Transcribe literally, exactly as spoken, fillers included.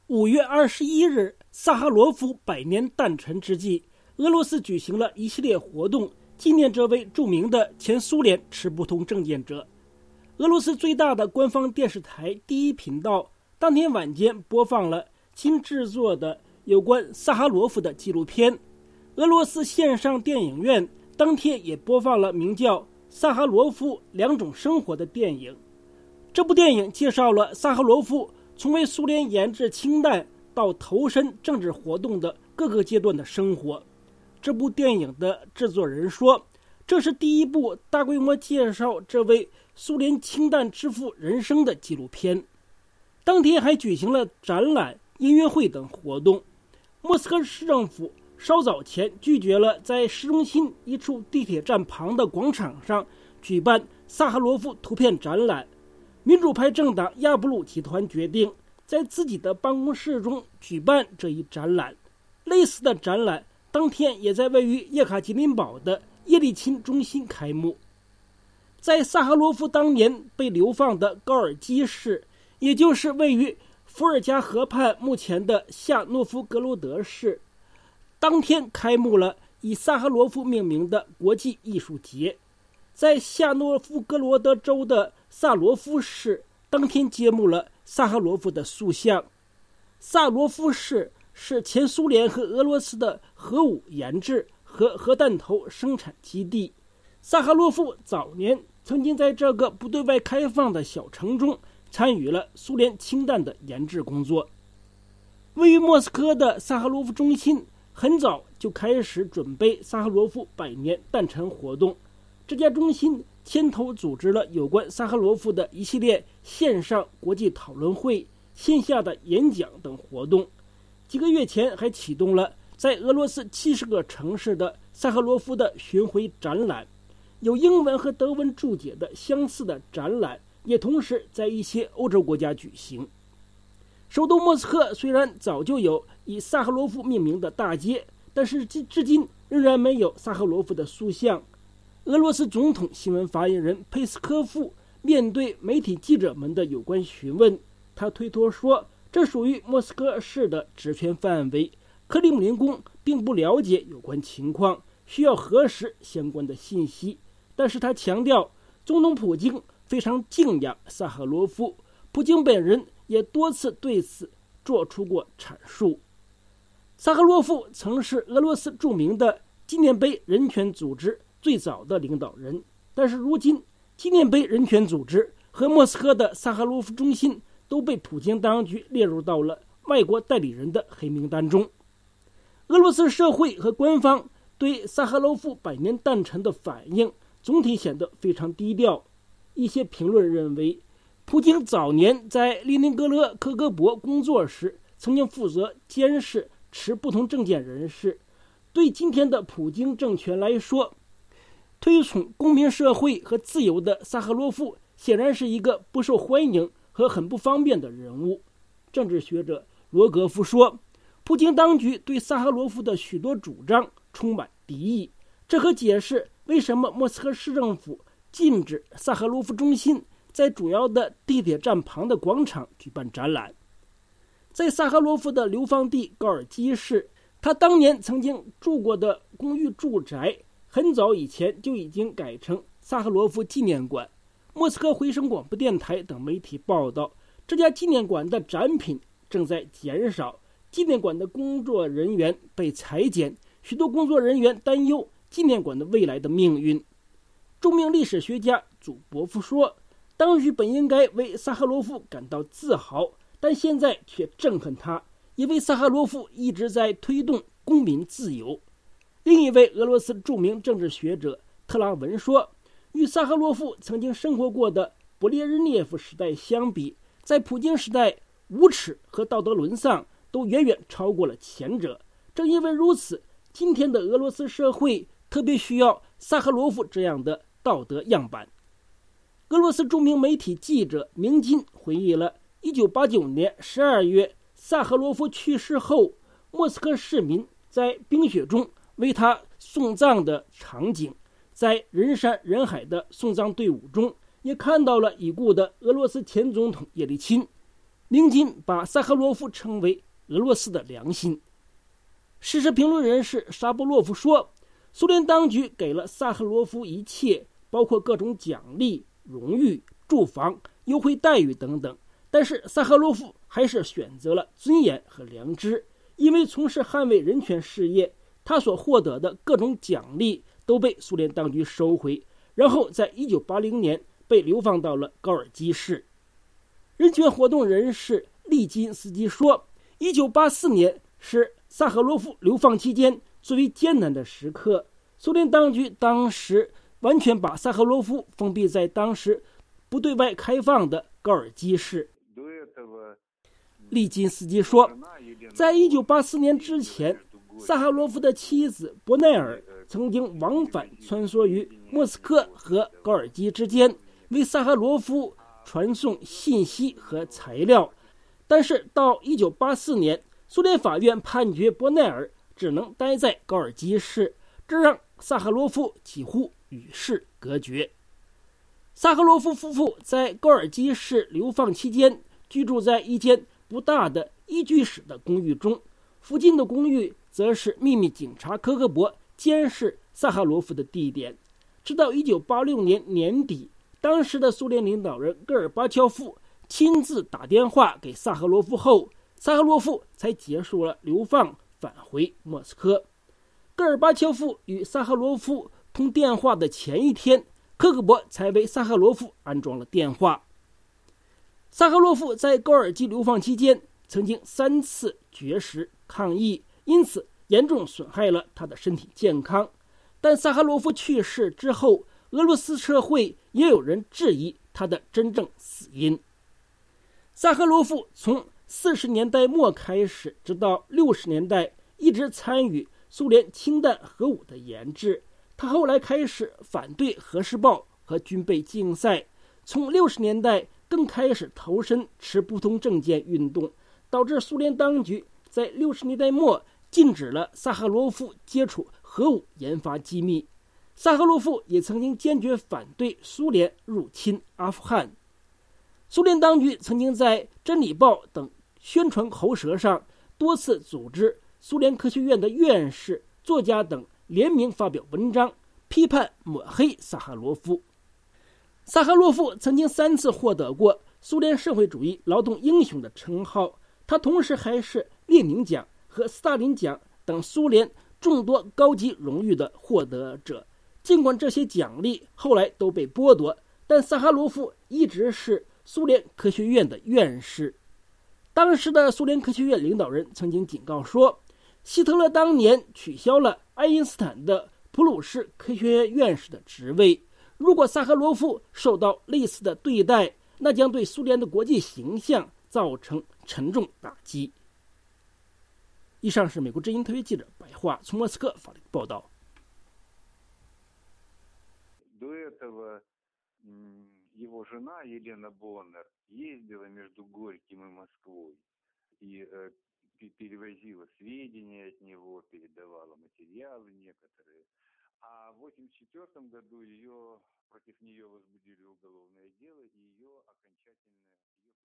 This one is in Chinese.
五月二十一日，萨哈罗夫百年诞辰之际，俄罗斯举行了一系列活动，纪念这位著名的前苏联持不同政见者。俄罗斯最大的官方电视台第一频道当天晚间播放了新制作的有关萨哈罗夫的纪录片。俄罗斯线上电影院当天也播放了名叫《萨哈罗夫两种生活》的电影。这部电影介绍了萨哈罗夫从为苏联研制氢弹到投身政治活动的各个阶段的生活。这部电影的制作人说，这是第一部大规模介绍这位苏联氢弹之父人生的纪录片。当天还举行了展览、音乐会等活动。莫斯科市政府稍早前拒绝了在市中心一处地铁站旁的广场上举办萨哈罗夫图片展览。民主派政党亚布鲁集团决定在自己的办公室中举办这一展览。类似的展览当天也在位于叶卡捷琳堡的叶利钦中心开幕。在萨哈罗夫当年被流放的高尔基市，也就是位于伏尔加河畔目前的夏诺夫格罗德市，当天开幕了以萨哈罗夫命名的国际艺术节。在夏诺夫格罗德州的萨罗夫市，当天揭幕了萨哈罗夫的塑像。萨罗夫市是前苏联和俄罗斯的核武研制和核弹头生产基地。萨哈罗夫早年曾经在这个不对外开放的小城中参与了苏联氢弹的研制工作。位于莫斯科的萨哈罗夫中心很早就开始准备萨哈罗夫百年诞辰活动。这家中心牵头组织了有关萨哈罗夫的一系列线上国际讨论会、线下的演讲等活动。几个月前还启动了在俄罗斯七十个城市的萨哈罗夫的巡回展览。有英文和德文注解的相似的展览也同时在一些欧洲国家举行。首都莫斯科虽然早就有以萨哈罗夫命名的大街，但是至今仍然没有萨哈罗夫的塑像。俄罗斯总统新闻发言人佩斯科夫面对媒体记者们的有关询问，他推脱说这属于莫斯科市的职权范围，克里姆林宫并不了解有关情况，需要核实相关的信息。但是他强调，总统普京非常敬仰萨哈罗夫，普京本人也多次对此做出过阐述。萨哈罗夫曾是俄罗斯著名的纪念碑人权组织最早的领导人，但是如今纪念碑人权组织和莫斯科的萨哈罗夫中心都被普京当局列入到了外国代理人的黑名单中。俄罗斯社会和官方对萨哈罗夫百年诞辰的反应总体显得非常低调。一些评论认为，普京早年在列宁格勒科格勃工作时曾经负责监视持不同政见人士。对今天的普京政权来说，推崇公民社会和自由的萨哈罗夫显然是一个不受欢迎和很不方便的人物。政治学者罗格夫说，普京当局对萨哈罗夫的许多主张充满敌意，这可解释为什么莫斯科市政府禁止萨哈罗夫中心在主要的地铁站旁的广场举办展览。在萨哈罗夫的流放地高尔基市，他当年曾经住过的公寓住宅很早以前就已经改成萨哈罗夫纪念馆。莫斯科回声广播电台等媒体报道，这家纪念馆的展品正在减少，纪念馆的工作人员被裁减，许多工作人员担忧纪念馆的未来的命运。著名历史学家祖博夫说，当局本应该为萨哈罗夫感到自豪，但现在却憎恨他，因为萨哈罗夫一直在推动公民自由。另一位俄罗斯著名政治学者特拉文说，与萨哈罗夫曾经生活过的勃列日涅夫时代相比，在普京时代，无耻和道德沦丧都远远超过了前者。正因为如此，今天的俄罗斯社会特别需要萨哈罗夫这样的道德样板。俄罗斯著名媒体记者明金回忆了一九八九年十二月萨哈罗夫去世后，莫斯科市民在冰雪中为他送葬的场景。在人山人海的送葬队伍中，也看到了已故的俄罗斯前总统叶利钦。 明金把萨赫罗夫称为俄罗斯的良心。时事评论人士沙波洛夫说，苏联当局给了萨赫罗夫一切，包括各种奖励、荣誉、住房、优惠待遇等等，但是萨赫罗夫还是选择了尊严和良知，因为从事捍卫人权事业，他所获得的各种奖励都被苏联当局收回，然后在一九八零年被流放到了高尔基市。人权活动人士利金斯基说，一九八四年是萨赫罗夫流放期间最为艰难的时刻，苏联当局当时完全把萨赫罗夫封闭在当时不对外开放的高尔基市。利金斯基说，在一九八四年之前，萨赫罗夫的妻子伯奈尔曾经往返穿梭于莫斯科和高尔基之间，为萨赫罗夫传送信息和材料。但是到一九八四年，苏联法院判决伯奈尔只能待在高尔基市，这让萨赫罗夫几乎与世隔绝。萨赫罗夫夫妇在高尔基市流放期间居住在一间不大的一居室的公寓中，附近的公寓则是秘密警察科格勃监视萨赫罗夫的地点。直到一九八六年年底，当时的苏联领导人戈尔巴乔夫亲自打电话给萨赫罗夫后，萨赫罗夫才结束了流放，返回莫斯科。戈尔巴乔夫与萨赫罗夫通电话的前一天，科格勃才为萨赫罗夫安装了电话。萨赫罗夫在高尔基流放期间曾经三次绝食抗议，因此严重损害了他的身体健康。但萨赫罗夫去世之后，俄罗斯社会也有人质疑他的真正死因。萨赫罗夫从四十年代末开始，直到六十年代，一直参与苏联氢弹核武的研制。他后来开始反对核试爆和军备竞赛，从六十年代更开始投身持不同政见运动，导致苏联当局在六十年代末禁止了萨赫罗夫接触核武研发机密。萨赫罗夫也曾经坚决反对苏联入侵阿富汗。苏联当局曾经在《真理报》等宣传喉舌上多次组织苏联科学院的院士、作家等联名发表文章，批判抹黑萨赫罗夫。萨赫罗夫曾经三次获得过苏联社会主义劳动英雄的称号，他同时还是列宁奖和斯大林奖等苏联众多高级荣誉的获得者。尽管这些奖励后来都被剥夺，但萨哈罗夫一直是苏联科学院的院士。当时的苏联科学院领导人曾经警告说，希特勒当年取消了爱因斯坦的普鲁士科学院院士的职位，如果萨赫罗夫受到类似的对待，那将对苏联的国际形象造成沉重打击。以上是美国之音特约记者白桦从莫斯科发的报道。 До этого его жена Елена Боннер ездила между Горьким и Москвой и э, перевозила сведения от него, передавала материалы некоторые. А в восемьдесят четвёртом году ее, против нее возбудили уголовное дело, и ее окончательно